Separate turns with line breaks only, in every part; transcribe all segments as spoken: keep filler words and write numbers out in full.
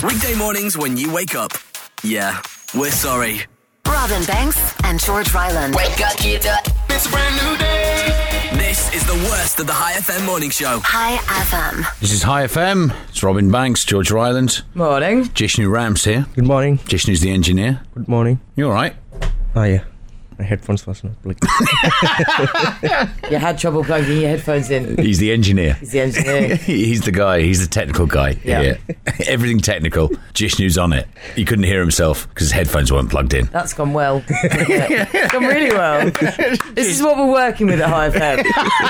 Weekday mornings when you wake up. Yeah, we're sorry.
Robin Banks and George Ryland.
Wake up, get up. It's a brand new day.
This is the worst of the High F M morning show.
High F M.
This is High F M. It's Robin Banks, George Ryland.
Morning.
Jishnu Rams here.
Good morning.
Jishnu's the engineer.
Good morning.
You all right?
Oh, yeah. My headphones was not plugged.
You had trouble plugging your headphones in.
He's the engineer.
He's the engineer.
He's the guy. He's the technical guy.
Yeah.
Everything technical. Jishnu's on it. He couldn't hear himself because his headphones weren't plugged in.
That's gone well. Yeah. It's gone really well. This is what we're working with at High F M.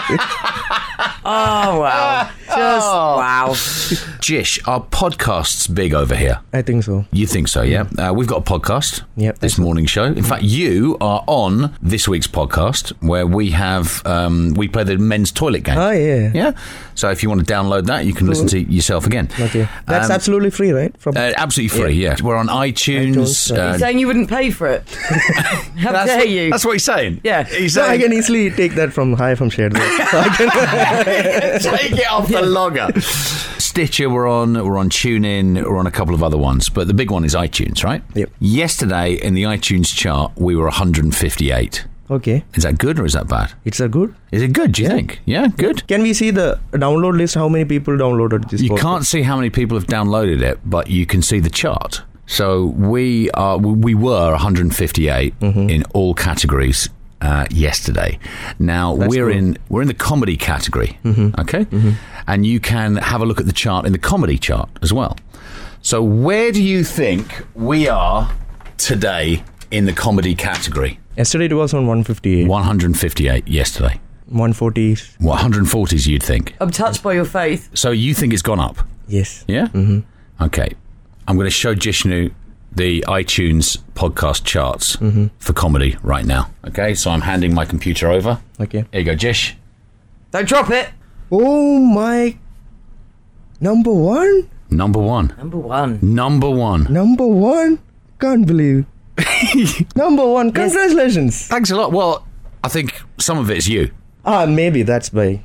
Oh, wow. Just,
Oh.
wow.
Jish, our podcast's big over here.
I think so.
You think so, yeah? Uh, we've got a podcast.
Yep.
This morning show. In fact, you are on this week's podcast where we have, um, we play the men's toilet game.
Oh, yeah.
Yeah? So if you want to download that, you can listen to yourself again.
Okay. That's
Um,
absolutely free, right? From
Uh, absolutely free, yeah. We're on iTunes.
iTunes, uh,
uh,
You're saying you wouldn't pay for it? How
that's
dare
what,
you?
That's what he's saying.
Yeah.
He's
So I
saying,
can easily take that from High from Shared. So I can
take it off the logger. Stitcher, we're on. We're on TuneIn. We're on a couple of other ones, but the big one is iTunes, right?
Yep.
Yesterday in the iTunes chart, we were one hundred fifty-eight.
Okay.
Is that good or is that bad?
It's a good.
Is it good? Do you think? Yeah, good.
Can we see the download list? How many people downloaded this?
You
podcast?
can't see how many people have downloaded it, but you can see the chart. So we are. We were one hundred fifty-eight
Mm-hmm.
in all categories. Uh, yesterday. Now
That's
we're
cool.
in we're in the comedy category,
Mm-hmm.
okay, and you can have a look at the chart in the comedy chart as well. So where do you think we are today in the comedy category?
Yesterday it was on one fifty-eight.
one hundred fifty-eight yesterday.
one forty.
What, one hundred forties you'd think?
I'm touched by your faith.
So you think it's gone up?
Yes.
Yeah. Mm-hmm. Okay. I'm going to show Jishnu the iTunes podcast charts
Mm-hmm.
for comedy right now. Okay, so I'm handing my computer over.
Okay.
Here you go, Jish.
Don't drop it.
Oh my. Number one?
Number one.
Number one.
Number one.
Number one? Can't believe. Number one. Congratulations.
Thanks a lot. Well, I think some of it's you.
Ah, maybe that's by.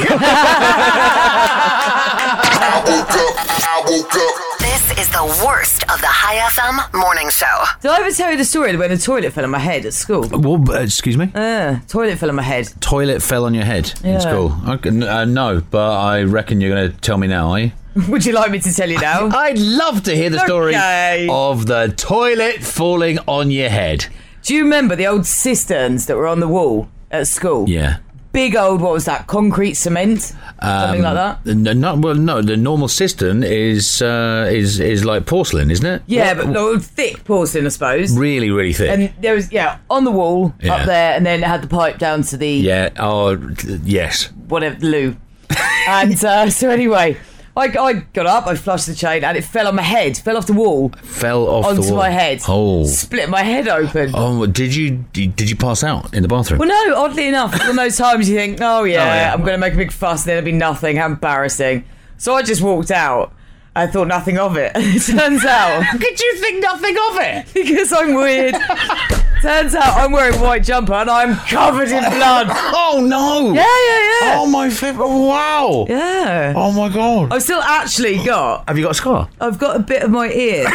This is the worst of the High F M morning show.
Did I ever tell you the story when a toilet fell on my head at school?
Well, uh, excuse me?
Uh, toilet fell on my head.
Toilet fell on your head
Yeah.
in school. Okay, n- uh, no, but I reckon you're going to tell me now, are you?
Would you like me to tell you now?
I'd love to hear the story
Okay.
of the toilet falling on your head.
Do you remember the old cisterns that were on the wall at school?
Yeah.
Big old, what was that, concrete cement? Something like that?
No, no, well, no. The normal cistern is uh, is is like porcelain, isn't it?
Yeah, but no, thick porcelain, I suppose.
Really, really thick.
And there was, yeah, on the wall,
Yeah.
up there, and then it had the pipe down to the,
yeah. Oh, t- yes.
whatever, loo. And uh, so anyway, I, I got up, I flushed the chain, and it fell on my head, fell off the wall,
Fell off
onto
the wall.
my head.
Oh.
Split my head open.
Oh, did you did you pass out in the bathroom?
Well, no, oddly enough, one of those times you think, oh yeah,
Oh, yeah.
I'm going to make a big fuss, and then it'll be nothing, how embarrassing. So I just walked out. I thought nothing of it. It turns out...
How could you think nothing of it?
because I'm weird. Turns out I'm wearing a white jumper and I'm covered in blood.
Oh no!
Yeah, yeah, yeah.
Oh my flip! Wow!
Yeah.
Oh my god!
I've still actually got...
Have you got a scar?
I've got a bit of my ear.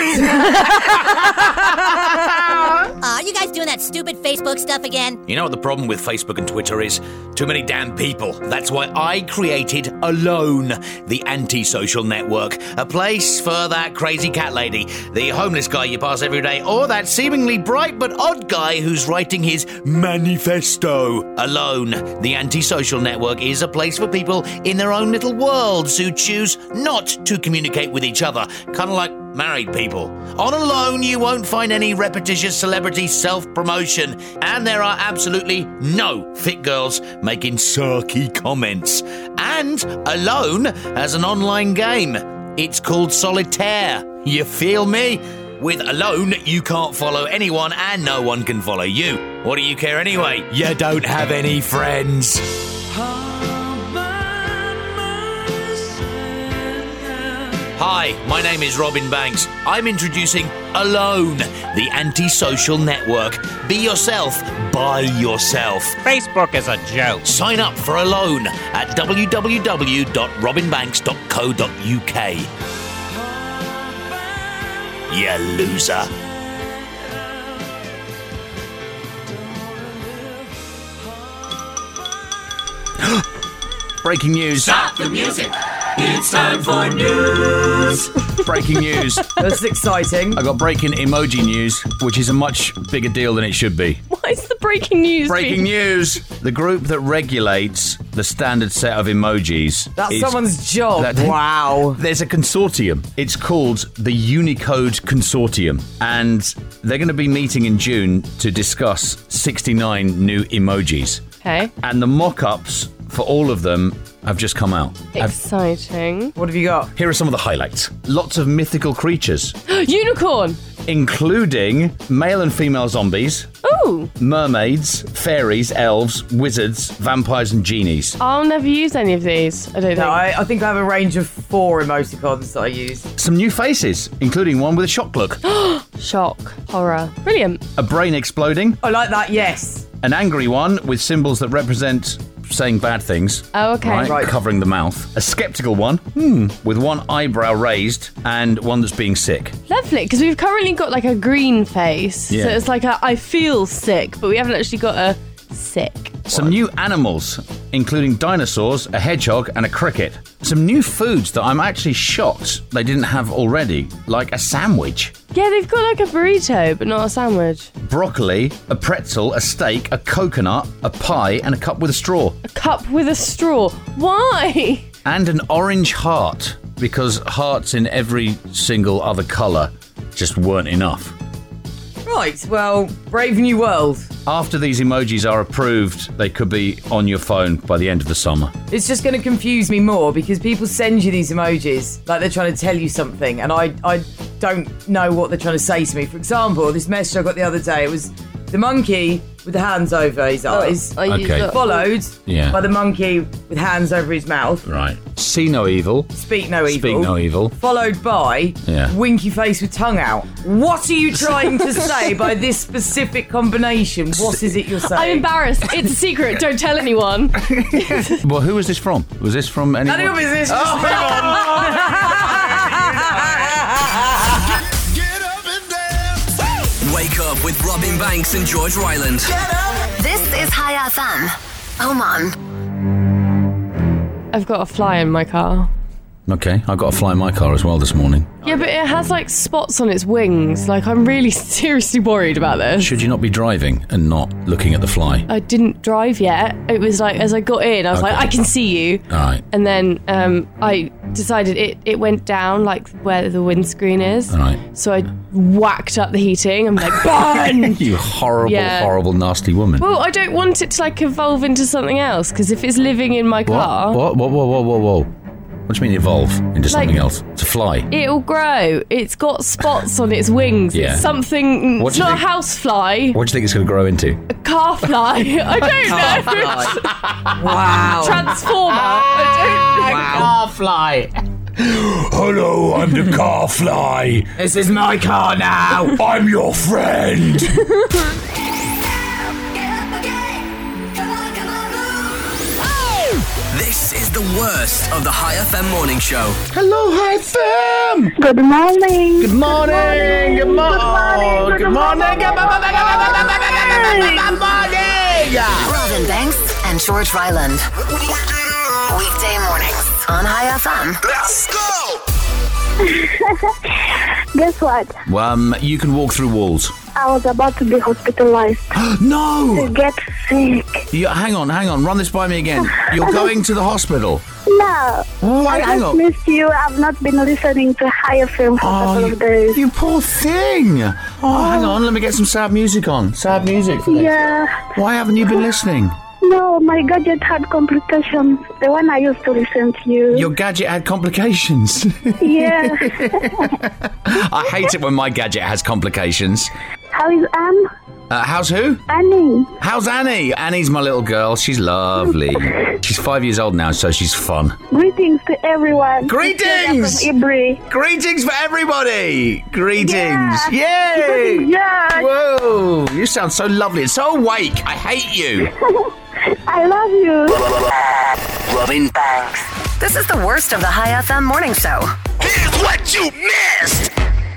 Aw, you guys doing that stupid Facebook stuff again?
You know what the problem with Facebook and Twitter is? Too many damn people. That's why I created Alone, the anti-social network. A place for that crazy cat lady, the homeless guy you pass every day, or that seemingly bright but odd guy who's writing his manifesto. Alone, the anti-social network is a place for people in their own little worlds who choose not to communicate with each other. Kind of like married people. On Alone, you won't find any repetitious celebrity self-promotion, and there are absolutely no fit girls making sarky comments. And Alone has an online game. It's called Solitaire. You feel me? With Alone, you can't follow anyone and no one can follow you. What do you care anyway? You don't have any friends. Hi, my name is Robin Banks. I'm introducing Alone, the anti-social network. Be yourself, by yourself.
Facebook is a joke.
Sign up for Alone at w w w dot robin banks dot co dot u k. you loser.
Breaking news.
Stop the music. It's time for news.
Breaking news.
That's exciting.
I got breaking emoji news, which is a much bigger deal than it should be.
What is the breaking news?
Breaking
Pete?
news. The group that regulates the standard set of emojis.
That's
is-
someone's job.
that-
Wow.
There's a consortium. It's called the Unicode Consortium. And they're going to be meeting in June to discuss sixty-nine new emojis.
Okay.
And the mock-ups for all of them have just come out. Have-
Exciting.
What have you got?
Here are some of the highlights. Lots of mythical creatures,
Unicorn.
including male and female zombies,
Ooh.
mermaids, fairies, elves, wizards, vampires and genies.
I'll never use any of these. I don't
No,
think.
I, I think I have a range of four emoticons that I use.
Some new faces, including one with a shock look,
Shock. Horror. Brilliant.
a brain exploding,
I like that, yes.
an angry one with symbols that represent saying bad things.
Oh, okay.
Right,
Right.
covering the mouth. A skeptical one, hmm, with one eyebrow raised, and one that's being sick.
Lovely, because we've currently got like a green face.
Yeah.
So it's like a I feel sick, but we haven't actually got a sick.
Some new animals, including dinosaurs, a hedgehog, and a cricket. Some new foods that I'm actually shocked they didn't have already, like a sandwich.
Yeah, they've got like a burrito, but not a sandwich.
Broccoli, a pretzel, a steak, a coconut, a pie, and a cup with a straw.
A cup with a straw. Why?
And an orange heart, because hearts in every single other colour just weren't enough.
Right, well, Brave New World.
After these emojis are approved, they could be on your phone by the end of the summer.
It's just going to confuse me more because people send you these emojis like they're trying to tell you something, and I I don't know what they're trying to say to me. For example, this message I got the other day, it was the monkey with the hands over his eyes,
I use
Okay.
that.
followed
Yeah.
by the monkey with hands over his mouth,
Right. See no evil.
speak no evil,
Speak no evil.
followed by
Yeah.
winky face with tongue out. What are you trying to say by this specific combination? What is it you're saying?
I'm embarrassed. It's a secret. Don't tell anyone.
Well, who was this from? Was this from anyone?
None of your business. Just move on.
Get up and dance.
Wake up with Robin Banks and George Ryland.
This is High F M. Oman.
I've got a fly in my car.
Okay, I got a fly in my car as well this morning.
Yeah, but it has like spots on its wings. Like, I'm really seriously worried about this.
Should you not be driving and not looking at the fly?
I didn't drive yet. It was like, as I got in, I was
Okay.
like, I can see you.
All right.
And then um, I decided it, it went down like where the windscreen is.
All right.
So I whacked up the heating. I'm like, burn!
You horrible,
Yeah.
horrible, nasty woman.
Well, I don't want it to like evolve into something else, because if it's living in my car,
What? What? Whoa, whoa, whoa, whoa, whoa. What do you mean evolve into something
Like-
else? To fly?
it'll grow. It's got spots on its wings.
Yeah.
It's something.
What
It's
do you
not a
think-
house fly.
What do you think it's going to grow into?
A car fly. I don't know.
Wow.
Transformer. I don't know.
Car fly.
Hello, I'm the car fly.
This is my car now.
I'm your friend.
This is the worst of the High F M morning show.
Hello, Hi Fam.
Good morning.
Good morning. Good morning. Good morning. Good morning.
Robin Banks and George Ryland. Weekday mornings on High F M.
Let's go.
Guess what?
Um, you can walk through walls.
I was about to be hospitalized
No.
to get sick.
You, hang on, hang on. Run this by me again. You're going to the hospital.
No.
Why?
I
Hang
just
on.
missed you. I've not been listening to High F M for a couple
you,
of days.
you poor thing. Oh, hang on. Let me get some sad music on. Sad music for this.
Yeah.
Why haven't you been listening?
No, my gadget had complications. The one I used to listen to you.
Your gadget had complications.
Yeah.
I hate it when my gadget has complications.
How is Anne?
Uh, how's who?
Annie.
How's Annie? Annie's my little girl. She's lovely. She's five years old now, so she's fun.
Greetings to everyone.
Greetings!
From Ibri.
Greetings for everybody! Greetings!
Yeah.
Yay!
Yeah.
Whoa! You sound so lovely and so awake. I hate you.
I love you.
Robin Banks.
This is the worst of the High F M morning show.
Here's what you missed.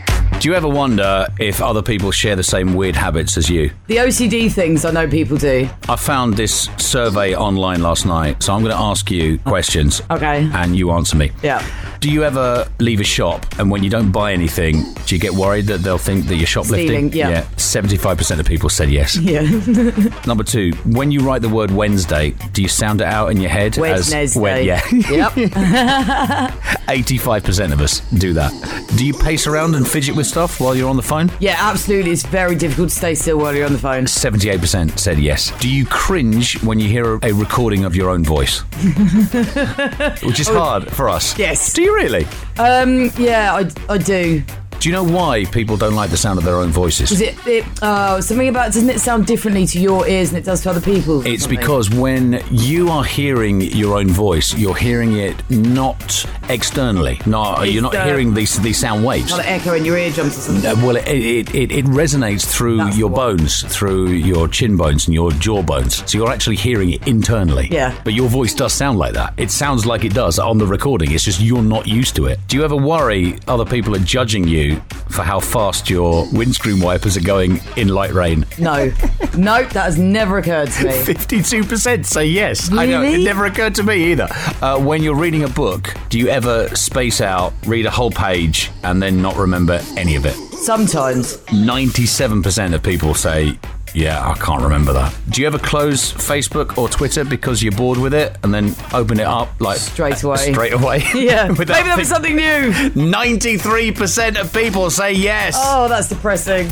Do you ever wonder if other people share the same weird habits as you?
The O C D things I know people do.
I found this survey online last night, so I'm going to ask you questions.
Okay.
And you answer me.
Yeah.
Do you ever leave a shop and when you don't buy anything, do you get worried that they'll think that you're shoplifting?
Stealing, yeah.
Yeah. seventy-five percent of people said yes.
Yeah.
Number two, when you write the word Wednesday, do you sound it out in your head?
Wednesday.
As, when, yeah.
Yep.
eighty-five percent of us do that. Do you pace around and fidget with stuff while you're on the phone?
Yeah, absolutely. It's very difficult to stay still while you're on the phone.
seventy-eight percent said yes. Do you cringe when you hear a, a recording of your own voice? Which is hard for us.
Yes.
Do you really?
Um, yeah, I, I do.
Do you know why people don't like the sound of their own voices?
Is it, it uh, something about, doesn't it sound differently to your ears than it does to other people's?
It's because when you are hearing your own voice, you're hearing it not externally. No,
It's
you're not
the-
hearing these these sound waves.
Kind of echo in your eardrums or something.
Uh, Well, it, it, it, it resonates through
That's
your
the one.
bones, through your chin bones and your jaw bones. So you're actually hearing it internally.
Yeah.
But your voice does sound like that. It sounds like it does on the recording. It's just you're not used to it. Do you ever worry other people are judging you for how fast your windscreen wipers are going in light rain?
No. No, that has never occurred to me.
fifty-two percent say yes. I know, it
Really?
never occurred to me either. Uh, when you're reading a book, do you ever space out, read a whole page, and then not remember any of it?
Sometimes.
ninety-seven percent of people say, yeah, I can't remember that. Do you ever close Facebook or Twitter because you're bored with it and then open it up like
Straight away.
Straight away?
Yeah. Maybe
Without
that was
think-
something new.
ninety-three percent of people say yes.
Oh, that's depressing.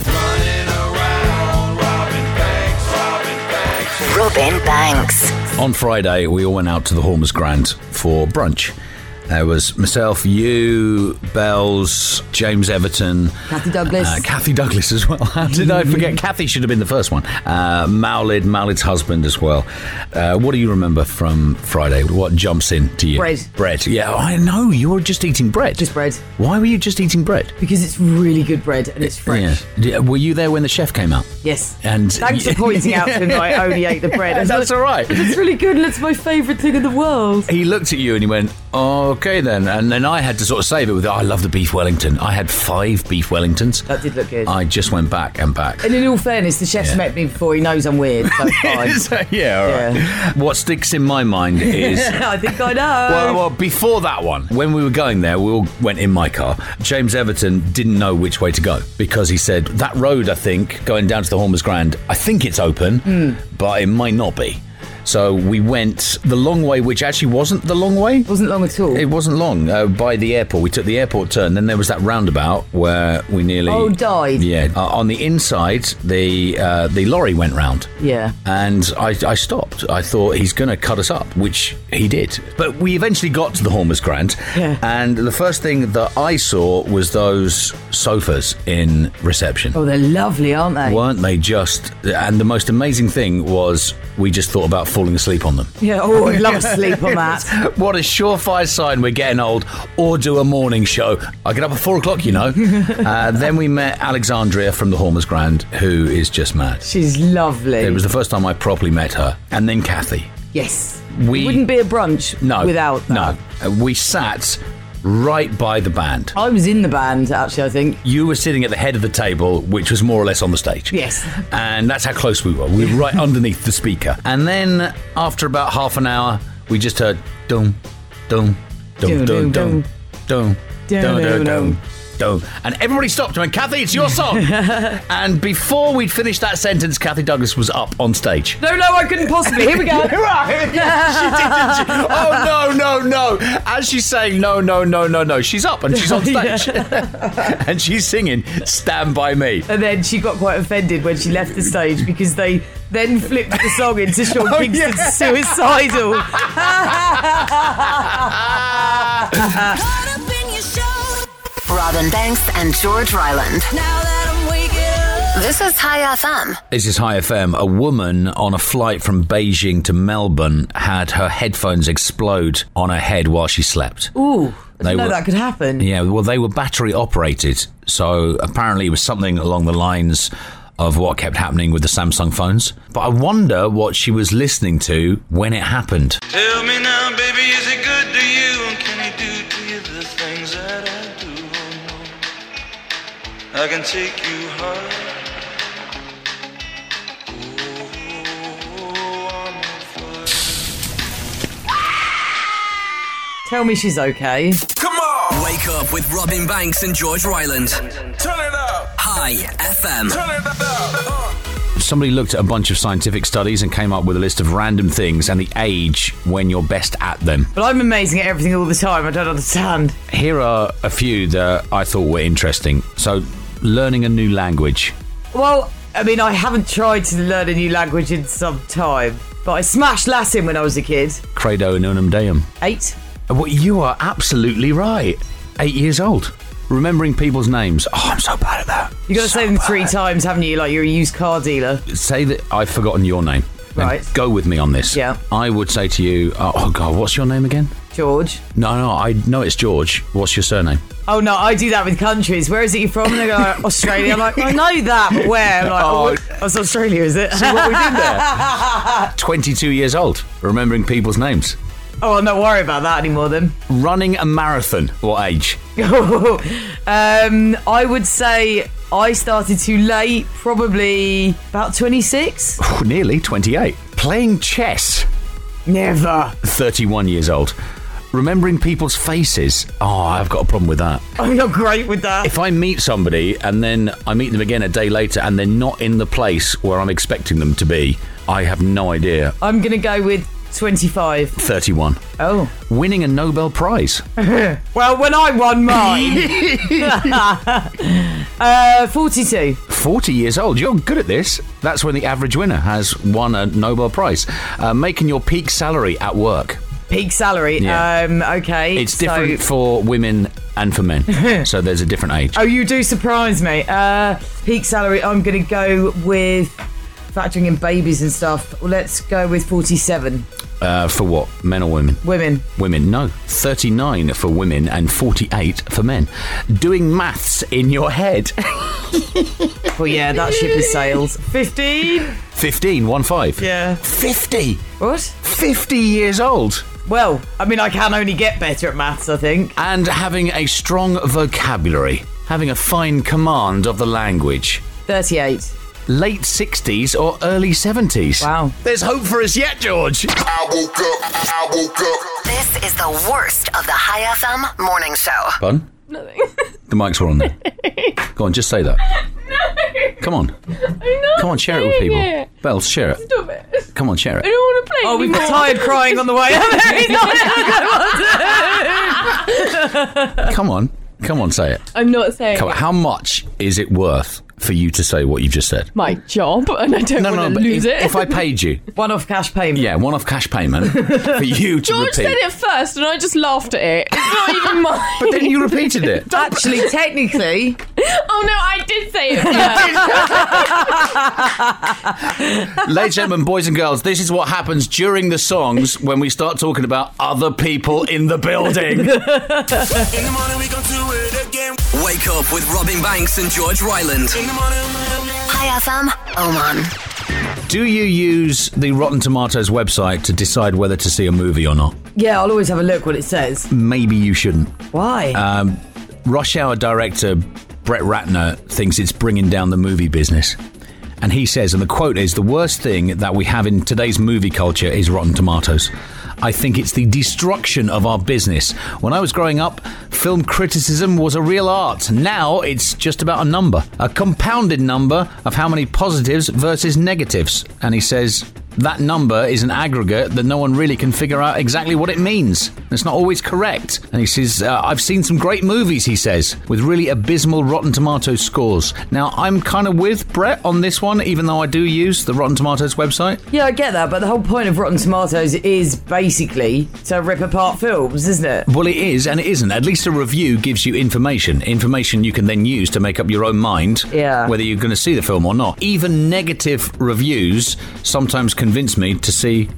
Robin Banks.
On Friday, we all went out to the Hormers Grand for brunch. There was myself, you, Bells, James Everton,
Kathy Douglas.
uh, Kathy Douglas as well. How did I forget? Kathy should have been the first one. Uh, Maulid, Maulid's husband as well. Uh, what do you remember from Friday? What jumps in to you?
Bread.
Bread. Yeah, I know. You were just eating bread.
Just bread.
Why were you just eating bread?
Because it's really good bread and it's fresh.
Yeah. Were you there when the chef came out?
Yes.
And
Thanks for pointing out to him that I only ate the bread. I was
That's
like,
all right.
It's really good and it's my favourite thing in the world.
He looked at you and he went, okay then. And then I had to sort of save it with, oh, I love the beef Wellington. I had five beef Wellingtons.
That did look good.
I just went back and back.
And in all fairness, the chef's
Yeah.
met me before. He knows I'm weird. So it's fine.
yeah, all right.
Yeah.
What sticks in my mind is...
I think I know.
Well, well, before that one, when we were going there, we all went in my car. James Everton didn't know which way to go because he said, that road, I think, going down to the Hormers Grand, I think it's open,
Mm.
but it might not be. So we went the long way, which actually wasn't the long way.
Wasn't long at all.
It wasn't long. Uh, by the airport, we took the airport turn. Then there was that roundabout where we nearly...
Oh, died.
Yeah. Uh, on the inside, the uh, the lorry went round.
Yeah.
And I, I stopped. I thought he's going to cut us up, which he did. But we eventually got to the Hormers Grand.
Yeah.
And the first thing that I saw was those sofas in reception.
Oh, they're lovely, aren't they?
Weren't they just... And the most amazing thing was we just thought about falling asleep on them.
Yeah, oh, I'd love to sleep on that.
What a surefire sign we're getting old, or do a morning show. I get up at four o'clock, you know. uh, then we met Alexandria from the Hormers Grand, who is just mad.
She's lovely.
It was the first time I properly met her. And then Kathy.
Yes.
We
It wouldn't be a brunch
no,
without that.
No. Uh, we sat right by the band.
I was in the band, actually, I think.
You were sitting at the head of the table, which was more or less on the stage.
Yes.
And that's how close we were. We were right underneath the speaker. And then, after about half an hour, we just heard dum, dum, dum, dum, dum, dum, dum, dum, dum, dum. And everybody stopped and went, Kathy, it's your song. And before we'd finished that sentence, Kathy Douglas was up on stage.
No, no, I couldn't possibly. Here we go.
Right. Yeah, she did, didn't she? Oh, no, no, no. As she's saying, no, no, no, no, no, she's up and she's on stage. And she's singing Stand By Me.
And then she got quite offended when she left the stage because they then flipped the song into Sean
Oh,
Kingston's
yeah.
Suicidal.
Robin Banks and George Ryland.
Now that I'm waking up.
This is High F M.
This is High F M. A woman on a flight from Beijing to Melbourne had her headphones explode on her head while she slept.
Ooh, I
They
didn't know
were-
that could happen.
Yeah, well, they were battery operated, so apparently it was something along the lines of what kept happening with the Samsung phones. But I wonder what she was listening to when it happened.
Tell me now, baby, is it good to you? And can he do to you the things that I do?
I can take you high.
Tell me she's okay.
Come on! Wake up with Robin Banks and George Ryland. Turn it up! Hi F M. Turn it up!
Somebody looked at a bunch of scientific studies and came up with a list of random things and the age when you're best at them.
But I'm amazing at everything all the time. I don't understand.
Here are a few that I thought were interesting. So, learning a new language.
Well, I mean, I haven't tried to learn a new language in some time, but I smashed Latin when I was a kid.
Credo nunum deum.
Eight.
Well, you are absolutely right. Eight years old. Remembering people's names. Oh, I'm so bad at that.
You got to
so
say them
bad.
three times, haven't you? Like you're a used car dealer.
Say that I've forgotten your name. Then
Right.
go with me on this.
Yeah.
I would say to you, oh, oh God, what's your name again?
George.
No, no, I know it's George. What's your surname?
Oh no, I do that with countries. Where is it you from? And they go, Australia. I'm like, I know that, but where? I'm like, oh, oh it's Australia, is it?
See what we did there? twenty-two years old. Remembering people's names.
Oh, I'm not worried about that anymore then.
Running a marathon. What age?
um, I would say I started too late, probably about twenty-six.
Ooh, nearly twenty-eight. Playing chess.
Never.
thirty-one years old. Remembering people's faces. Oh, I've got a problem with that.
I'm not great with that.
If I meet somebody and then I meet them again a day later and they're not in the place where I'm expecting them to be, I have no idea.
I'm going to go with twenty-five.
thirty-one.
Oh.
Winning a Nobel Prize.
Well, when I won mine. uh, forty-two.
forty years old. You're good at this. That's when the average winner has won a Nobel Prize. Uh, making your peak salary at work.
Peak salary.
Yeah.
Um, okay.
It's different
so...
for women and for men. So there's a different age.
Oh, you do surprise me. Uh, peak salary, I'm going to go with, factoring in babies and stuff, let's go with forty-seven.
Uh, for what? Men or women?
Women.
Women, no. thirty-nine for women and forty-eight for men. Doing maths in your head.
Well, yeah, that ship has sailed. fifteen?
fifteen, one five.
Yeah.
fifty?
What?
fifty years old.
Well, I mean, I can only get better at maths, I think.
And having a strong vocabulary. Having a fine command of the language.
thirty-eight.
Late sixties or early seventies.
Wow.
There's hope for us yet, George.
I woke up, I woke up.
This is the worst of the High F M morning show.
Pardon?
Nothing.
The mics were on there. Go on, just say that.
No.
Come on.
I'm not.
Come on, share it with
saying
people.
It.
Bells, share it.
Stop it.
Come on, share it.
I don't want to play
Oh, we've
anymore.
got tired crying on the way.
Come on. Come on, say it.
I'm not saying
Come on.
it.
How much is it worth for you to say what you've just said?
My job, and I don't
No,
want
no,
to
but
lose
if,
it.
if I paid you,
One-off cash payment.
yeah, one-off cash payment for you to
George
repeat.
said it first, and I just laughed at it. It's not even mine.
But then you repeated it.
Actually, technically...
Oh no, I did say it first.
Ladies and gentlemen, boys and girls, this is what happens during the songs when we start talking about other people in the building.
In the morning we gon' do it again.
Wake up with Robin Banks and George Ryland.
In the morning.
High F M, Oman.
Do you use the Rotten Tomatoes website to decide whether to see a movie or not?
Yeah, I'll always have a look what it says.
Maybe you shouldn't.
Why?
Um, Rush Hour director Brett Ratner thinks it's bringing down the movie business. And he says, and the quote is, "The worst thing that we have in today's movie culture is Rotten Tomatoes. I think it's the destruction of our business. When I was growing up, film criticism was a real art. Now it's just about a number, a compounded number of how many positives versus negatives." And he says that number is an aggregate that no one really can figure out exactly what it means. It's not always correct. And he says, uh, I've seen some great movies, he says, with really abysmal Rotten Tomatoes scores. Now, I'm kind of with Brett on this one, even though I do use the Rotten Tomatoes website.
Yeah, I get that, but the whole point of Rotten Tomatoes is basically to rip apart films, isn't it?
Well, it is and it isn't. At least a review gives you information. Information you can then use to make up your own mind
Yeah.
whether you're going to see the film or not. Even negative reviews sometimes convince me to see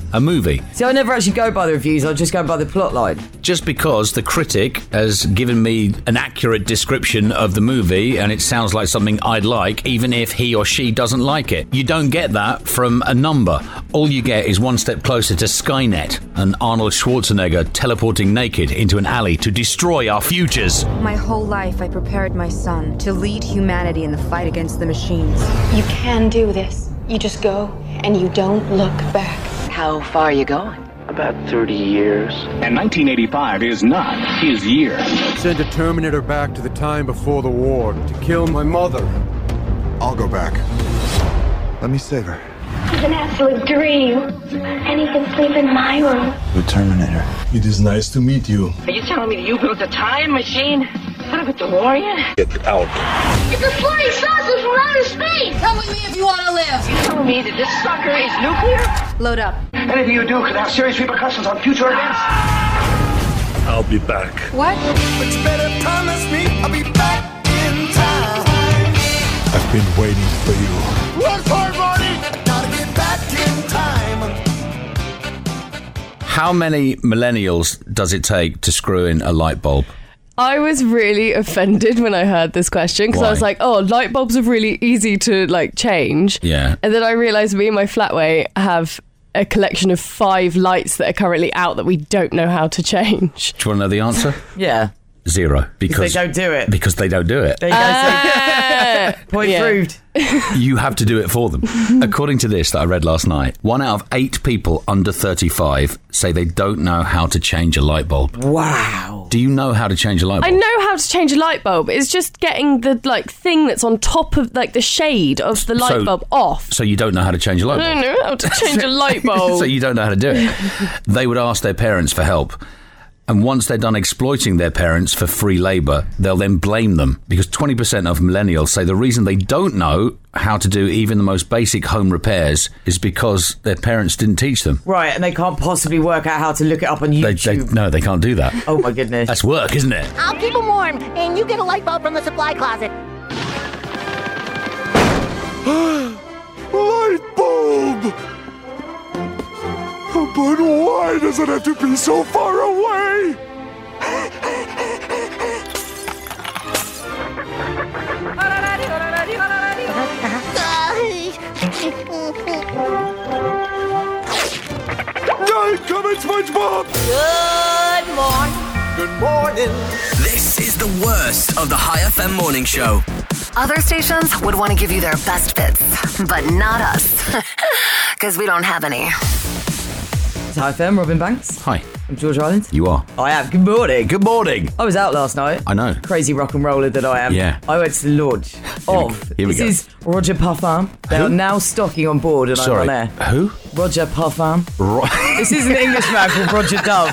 a movie.
See, I never actually go by the reviews, I just go by the plot line.
Just because the critic has given me an accurate description of the movie and it sounds like something I'd like, even if he or she doesn't like it. You don't get that from a number. All you get is one step closer to Skynet and Arnold Schwarzenegger teleporting naked into an alley to destroy our futures.
My whole life I prepared my son to lead humanity in the fight against the machines.
You can do this. You just go and you don't look back.
How far are you going?
About thirty years.
And nineteen eighty-five is not his year.
Send a Terminator back to the time before the war to kill my mother.
I'll go back. Let me save her.
It's an absolute dream. And he can sleep in my room.
The Terminator.
It is nice to meet you.
Are you telling me that you built a time machine? Out of a DeLorean?
Get out.
It's a flying saucer from outer space! Come with me if you want to live!
You telling me that this sucker is nuclear?
Load up.
Anything you do could have serious repercussions on future events.
I'll be back.
What?
But you better promise me I'll be back in time.
I've been waiting for you.
Run for it, Marty! Gotta get back in time.
How many millennials does it take to screw in a light bulb?
I was really offended when I heard this question because I was like, oh, light bulbs are really easy to like change.
Yeah.
And then I realised me and my flatmate have a collection of five lights that are currently out that we don't know how to change.
Do you want to know the answer?
Yeah.
Zero. Because
they don't do it.
Because they don't do it.
There you go. Uh, Point
yeah.
proved.
You have to do it for them. According to this that I read last night, one out of eight people under thirty-five say they don't know how to change a light bulb.
Wow.
Do you know how to change a light bulb?
I know how to change a light bulb. It's just getting the like thing that's on top of like the shade of the light
So-
bulb off.
So you don't know how to change a light
I
bulb?
don't know how to change a light bulb.
So you don't know how to do it. They would ask their parents for help. And once they're done exploiting their parents for free labour, they'll then blame them. Because twenty percent of millennials say the reason they don't know how to do even the most basic home repairs is because their parents didn't teach them.
Right, and they can't possibly work out how to look it up on
They,
YouTube.
they, no, they can't do that.
Oh my goodness.
That's work, isn't it?
I'll keep them warm, and you get a light bulb from the supply closet.
Light bulb! But why does it have to be so far away? Hey, come in, SpongeBob!
Good morning.
Good morning.
This is the worst of the High F M morning show.
Other stations would want to give you their best bits, but not us. Because we don't have any.
It's Hi F M, Robin Banks.
Hi.
I'm George Ryland.
You are.
I am. Good morning.
Good morning.
I was out last night.
I know.
Crazy rock and roller that I am.
Yeah.
I went to the launch of.
Here we
this
go.
is Roger Parfum. They are now stocking on board and
Sorry.
I'm on air.
Who?
Roger Parfum.
Ro-
This is an Englishman called Roger Dove.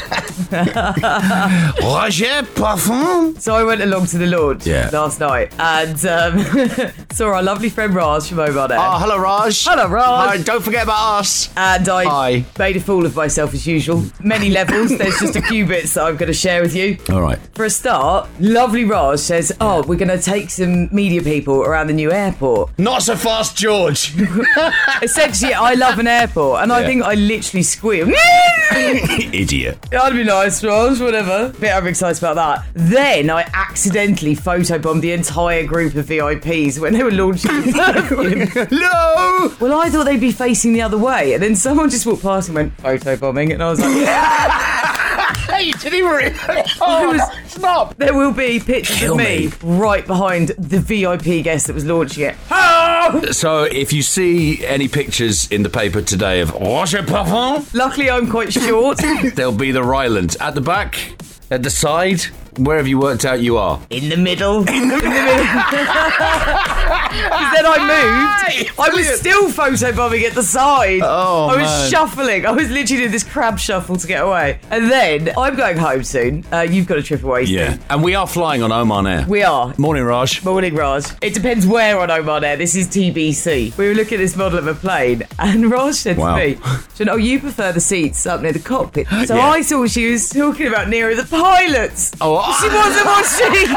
Roger Parfum.
So I went along to the launch
Yeah.
last night and um, saw our lovely friend Raj from over there.
Oh, hello, Raj.
Hello, Raj.
Hi, don't forget about us.
And I
Hi.
made a fool of myself as usual. Many levels. There's just a few bits that I'm going to share with you.
All right.
For a start, lovely Raj says, oh, we're going to take some media people around the new airport.
Not so fast, George.
Essentially, I love an airport, and I
Yeah.
think I literally squealed.
Idiot.
That'd be nice, Raj, whatever. Bit overexcited about that. Then I accidentally photobombed the entire group of V I Ps when they were launching the perfume.
No!
Well, I thought they'd be facing the other way, and then someone just walked past and went, photobombing, and I was like...
Hey, did he really?
I
Oh,
was-
stop.
There will be pictures
Kill
of me,
me.
right behind the V I P guest that was launching it.
So, if you see any pictures in the paper today of Roger Parfum,
Luckily, I'm quite short.
there'll be the Ryland at the back, at the side, wherever you worked out you are.
In the middle. In the middle. Because then I moved. I was still photobombing at the side.
Oh,
I was
man.
shuffling. I was literally doing this crab shuffle to get away. And then I'm going home soon. Uh, you've got a trip away soon.
Yeah. And we are flying on Oman Air.
We are.
Morning, Raj.
Morning, Raj. It depends where on Oman Air. This is T B C. We were looking at this model of a plane, and Raj said
Wow.
to me, "Do you know, you prefer the seats up near the cockpit." So
Yeah.
I thought she was talking about nearer the pilots.
Oh,
She wasn't, was she?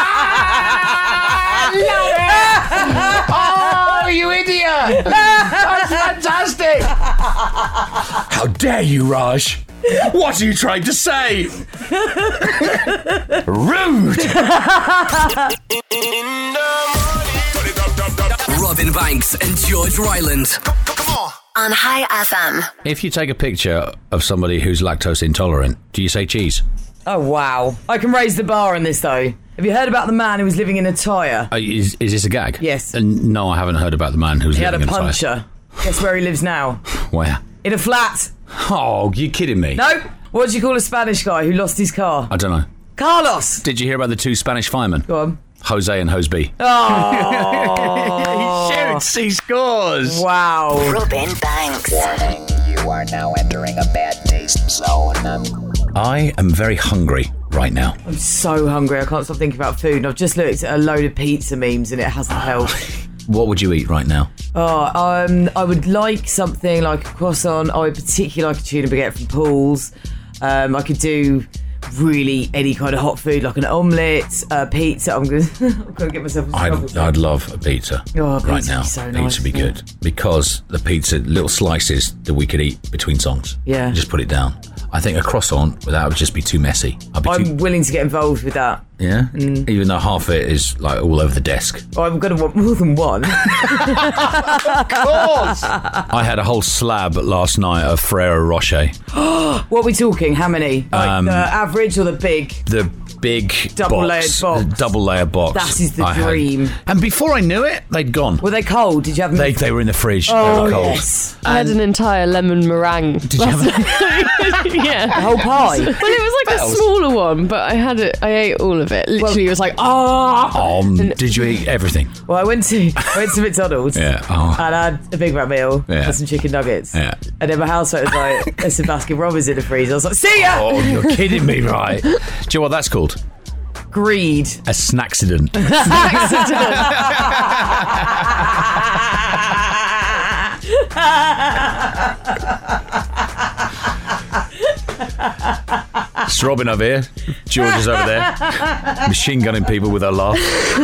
Oh, you idiot! How dare you, Raj? What are you trying to say? Rude!
Robin Banks and George Ryland.
On High F M.
If you take a picture of somebody who's lactose intolerant, do you say cheese?
Oh, wow. I can raise the bar on this, though. Have you heard about the man who was living in a tyre?
Uh, is, is this a gag?
Yes.
Uh, no, I haven't heard about the man who's
he
living in a tyre.
He had a puncher. Guess where he lives now?
Where?
In a flat.
Oh, you kidding me?
No. What do you call a Spanish guy who lost his car?
I don't know.
Carlos.
Did you hear about the two Spanish firemen?
Go on.
Jose and Hoseby.
Oh.
He shoots, he scores.
Wow.
Robin Banks.
Warning, you are now entering a bad taste zone.
I am very hungry right now.
I'm so hungry. I can't stop thinking about food. And I've just looked at a load of pizza memes and it hasn't helped.
What would you eat right now?
Oh, um, I would like something like a croissant. I would particularly like a tuna baguette from Paul's. Um, I could do really any kind of hot food, like an omelette, uh, pizza. I'm going to get myself a
I'd, I'd love a pizza
oh,
right now.
So nice,
pizza would be
yeah.
good because the pizza, little slices that we could eat between songs.
Yeah.
Just put it down. I think a croissant, that would just be too messy. I'd be
I'm
too...
willing to get involved with that.
Yeah?
Mm.
Even though half of it is like all over the desk.
Oh, I'm going to want more than one.
Of course! I had a whole slab last night of Ferrero Rocher.
What are we talking? How many? Like
Um,
the average or the big?
The big
Double
box,
layered box.
double layer box.
That is the
I had.
dream.
And before I knew it, they'd gone.
Were they cold? Did you have them?
They they were in the fridge.
Oh,
they were cold.
yes.
I had an entire lemon meringue.
Did you have
a- Yeah.
The whole pie?
Well, it was like
Bells.
a smaller one, but I had it. I ate all of it. Literally, it was like, ah.
Um, did you eat everything?
Well, I went to I went to McDonald's.
Yeah. Oh.
And I had a Big Mac meal
Yeah.
and some chicken nuggets.
Yeah.
And then my housemate was like, there's some Baskin Robbins in the freezer. I was like, see ya!
Oh, you're kidding me, right? Do you know what that's called?
Greed.
A snackcident. It's Robin over here. George is over there. Machine gunning people with her laugh.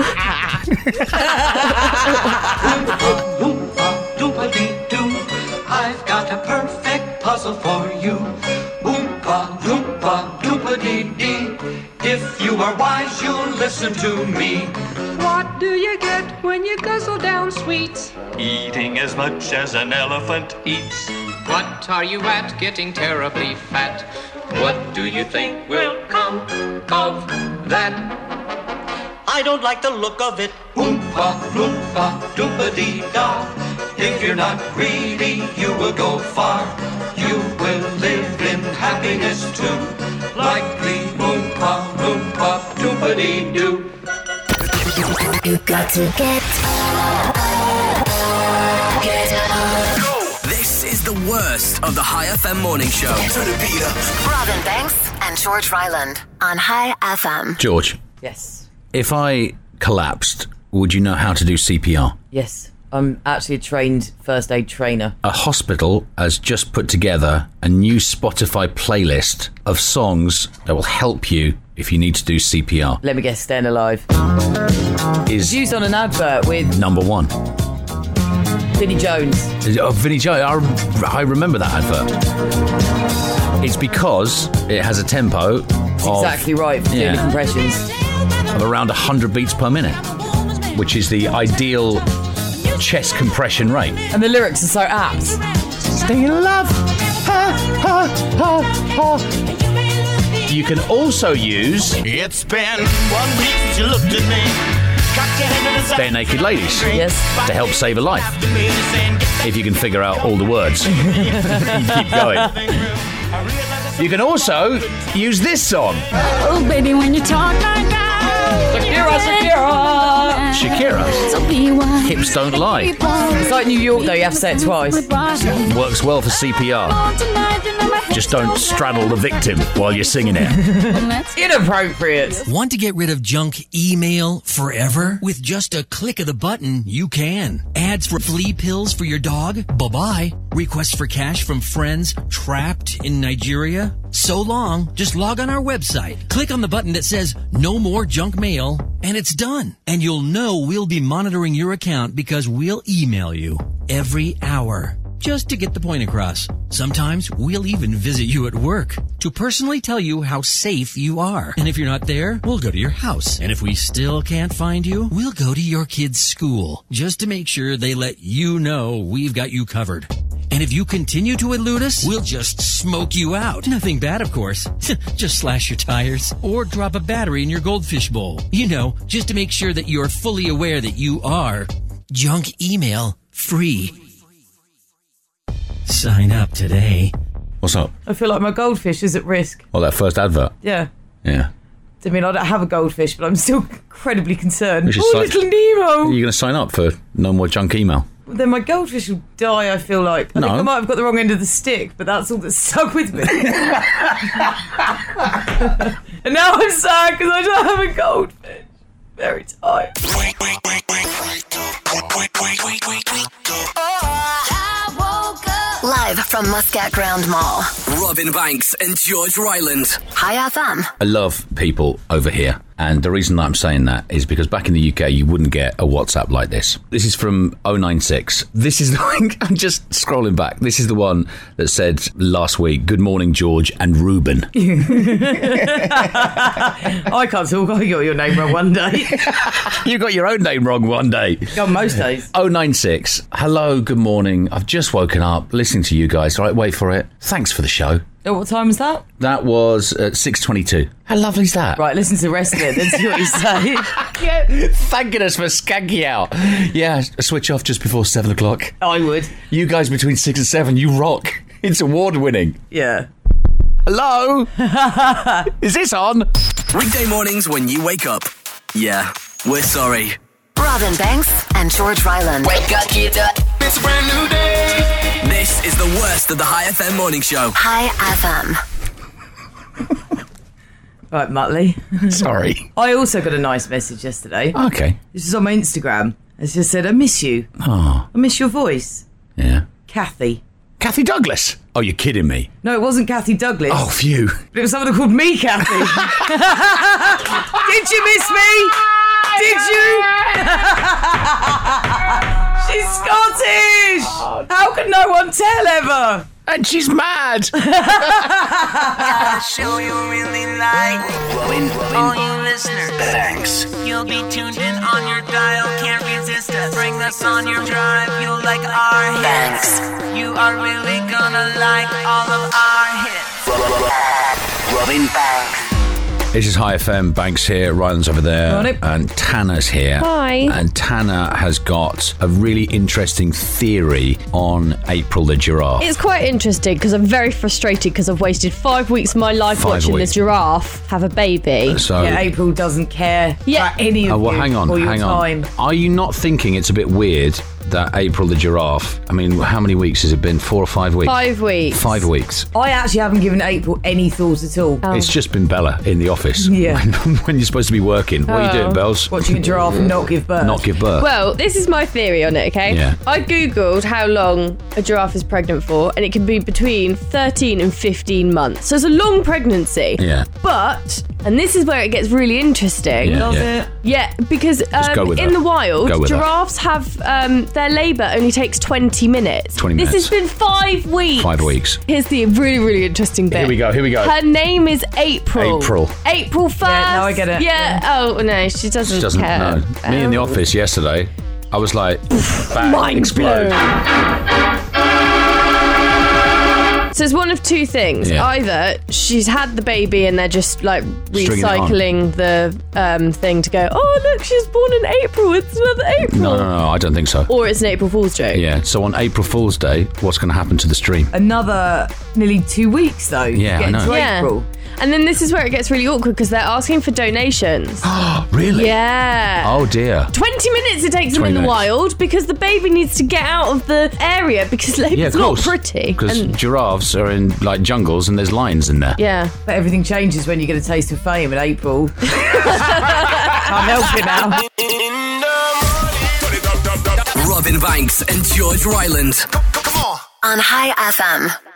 I've got a perfect puzzle for you. Oompa, loompa, doopa-dee-dee. If you are wise, you'll listen to me.
What do you get when you guzzle down sweets?
Eating as much as an elephant eats.
What are you at, getting terribly fat?
What do you think will come of that? I don't like the look of it. Oompa, loompa, doopa-dee-da. If you're not greedy, you will go far. You will live in happiness too. Like the Oompa, loompa, doopa-dee-doo.
You got to get Get up.
This is the worst of the High F M morning show.
Robin Banks and George Ryland on High F M.
George.
Yes.
If I collapsed, would you know how to do C P R?
Yes. I'm actually a trained first aid trainer.
A hospital has just put together a new Spotify playlist of songs that will help you if you need to do C P R.
Let me guess, Staying Alive.
Is
used on an advert with
number one.
Vinnie Jones.
Oh, Vinnie Jones. I, I remember that advert. It's because it has a tempo of,
exactly right for
yeah,
doing compressions.
of around one hundred beats per minute, which is the ideal chest compression rate.
And the lyrics are so apt.
Stay in love. Ha, ha, ha, ha. You can also use
It's been one week since you looked at me.
Bare Naked Ladies
yes.
to help save a life. If you can figure out all the words. Keep going. You can also use this song.
Oh, baby, when you talk like that.
Shakira, Shakira.
Shakira.
So be wise.
Hips don't lie.
It's like New York, though. You have to say it twice.
Works well for C P R. Just don't straddle the victim while you're singing it.
Inappropriate.
Want to get rid of junk email forever? With just a click of the button, you can. Ads for flea pills for your dog? Bye-bye. Requests for cash from friends trapped in Nigeria? So long, just log on our website, click on the button that says no more junk mail, and it's done. And you'll know we'll be monitoring your account because we'll email you every hour. Just to get the point across. Sometimes we'll even visit you at work to personally tell you how safe you are. And if you're not there, we'll go to your house. And if we still can't find you, we'll go to your kid's school just to make sure they let you know we've got you covered. And if you continue to elude us, we'll just smoke you out. Nothing bad, of course. Just slash your tires or drop a battery in your goldfish bowl. You know, just to make sure that you're fully aware that you are junk email free. Sign up today.
What's up?
I feel like my goldfish is at risk.
Well, that first advert.
Yeah.
Yeah.
I mean, I don't have a goldfish, but I'm still incredibly concerned.
We should
Oh,
sign-
little Nemo!
Are you going to sign up for no more junk email?
Then my goldfish will die, I feel like. I
No.
think I might have got the wrong end of the stick, but that's all that's stuck with me. And now I'm sad because I don't have a goldfish. Very tired.
Live from Muscat Ground Mall.
Robin Banks and George Ryland.
Hi F M.
I love people over here. And the reason that I'm saying that is because back in the U K, you wouldn't get a WhatsApp like this. This is from oh nine six. This is the one, I'm just scrolling back. This is the one that said last week, good morning, George and Ruben.
I can't talk. I got your name wrong one day.
You got your own name wrong one day.
On most days.
oh nine six. Hello, good morning. I've just woken up listening to you guys. All right, wait for it. Thanks for the show.
Oh, what time was that?
That was at six twenty-two. How lovely is that?
Right, listen to the rest of it, then see what you say.
Yeah, thanking us for skanky out. Yeah, a switch off just before seven o'clock.
I would.
You guys between six and seven, you rock. It's award winning.
Yeah.
Hello? Is this on?
Weekday mornings when you wake up. Yeah, we're sorry.
Robin Banks and George Ryland.
Wake up, get up. It's a brand new day. This is the worst of the High F M morning show.
Hi F M.
Right, Muttley.
Sorry.
I also got a nice message yesterday.
Okay.
This is on my Instagram. It just said, I miss you.
Oh.
I miss your voice.
Yeah.
Kathy.
Kathy Douglas? Oh, you're kidding me.
No, it wasn't Kathy Douglas.
Oh, phew.
But it was someone called me Kathy. Did you miss me? Did you? She's Scottish. How could no one tell ever?
And she's mad.
Gotta show you really like
Robin, Robin.
all you listeners.
Thanks.
You'll be tuned in on your dial, can't resist us. Bring us on your drive, you'll like our hits. You are really gonna like all of our hits.
Robin Banks.
This is High F M. Banks here, Ryland's over there,
Got it.
and Tanner's here.
Hi.
And Tanner has got a really interesting theory on April the giraffe.
It's quite interesting because I'm very frustrated because I've wasted five weeks of my life
Five
watching
weeks.
the giraffe have a baby.
So,
Yeah, April doesn't care
Yeah.
about any of
oh, well,
you
hang on,
or your
hang
time.
on. Are you not thinking it's a bit weird that April the giraffe? I mean, how many weeks has it been? Four or five weeks?
Five weeks.
Five weeks.
I actually haven't given April any thought at all.
Oh.
It's just been Bella in the office.
Yeah.
When, when you're supposed to be working. What are you
Oh.
doing, Bells?
Watching a giraffe and not give birth.
Not give birth.
Well, this is my theory on it, okay?
Yeah.
I googled how long a giraffe is pregnant for, and it can be between thirteen and fifteen months. So it's a long pregnancy.
Yeah.
But, and this is where it gets really interesting.
Yeah,
Does
yeah.
it?
Yeah, because
go
um,
with
in
her.
the wild,
Go with her.
giraffes have um, their labour only takes twenty minutes.
twenty
This
minutes.
has been five weeks.
Five weeks.
Here's the really, really interesting bit.
Here we go, here we go.
Her name is April.
April.
April first.
Yeah, now I get it.
Yeah. Oh no, she doesn't,
She doesn't
care.
know. Me in the
Um,
office yesterday, I was like, bang,
Mind
explode.
blown. So it's one of two things.
Yeah.
Either she's had the baby and they're just like
Stringing it on.
recycling the um, thing to go, oh look, she's born in April. It's another April.
No, no, no, I don't think so.
Or it's an April Fool's joke.
Yeah, so on April Fool's Day, what's going to happen to the stream?
Another nearly two weeks, though.
Yeah,
to
I
get
know.
into
Yeah.
April.
And then this is where it gets really awkward because they're asking for donations.
Really?
Yeah.
Oh, dear.
twenty minutes it takes them in
twenty
the
minutes.
wild because the baby needs to get out of the area because
Yeah,
labour's
of
not
course.
pretty.
Because
And-
giraffes are in, like, jungles and there's lions in there.
yeah.
But everything changes when you get a taste of fame in April. Can't help it now.
Robin Banks and George Ryland.
On High F M.